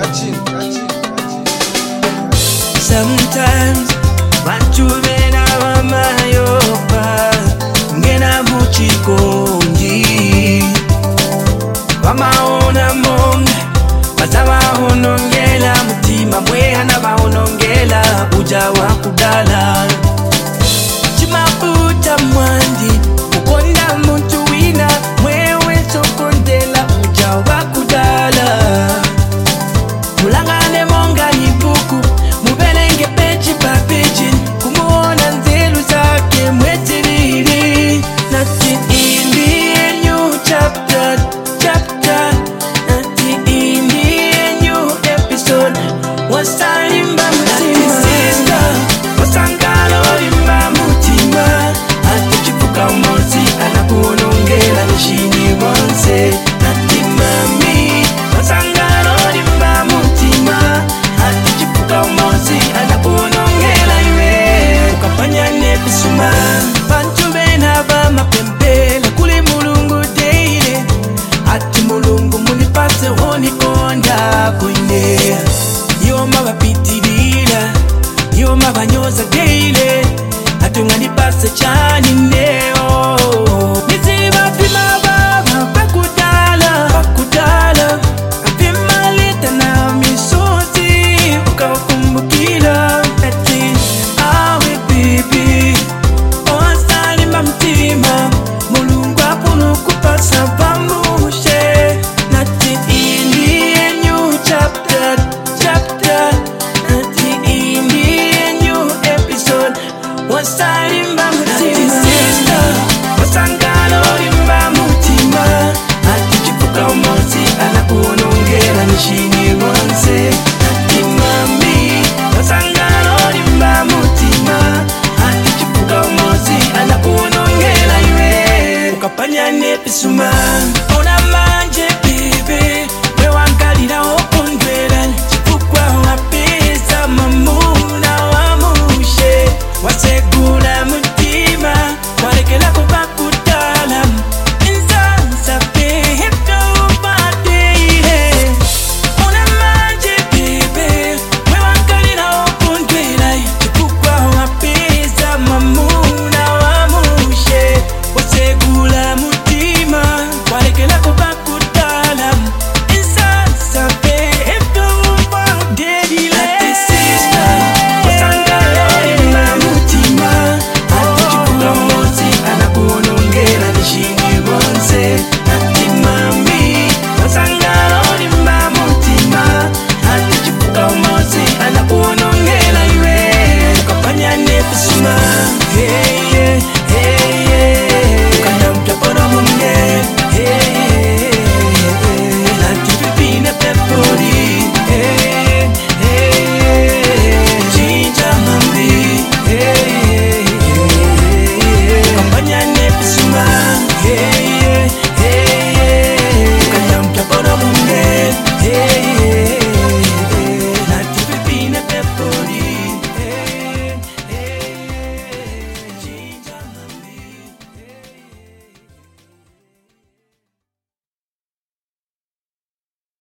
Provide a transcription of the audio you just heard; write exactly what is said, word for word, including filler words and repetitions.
Sometimes bantu bena bamayoba ngena muchikondi bamaona monga bazabahonongela mutima mwehana bahonongela uja wakudala chimaputa mwandi ukonda muntu wina mwewe sokondela uja wakudala mulangane monga ibuku mubelenge pechi pa pechi kumuona nzelu zake mwetiriri nati indi a new chapter chapter nati indi a new episode wasalimba mutima sister wasangalo limba mutima ati chipuka umozi anakuonongela nishini monse nati mami wasangalo limba mutima ati chipuka umozi anakuonongela iwe ukafanya nebisuma bantu bena bamapembela kuli mulungu deile ati mulungu munipase honikonda koine yoma bapitirira yoma banyoza deile ati unganipase cha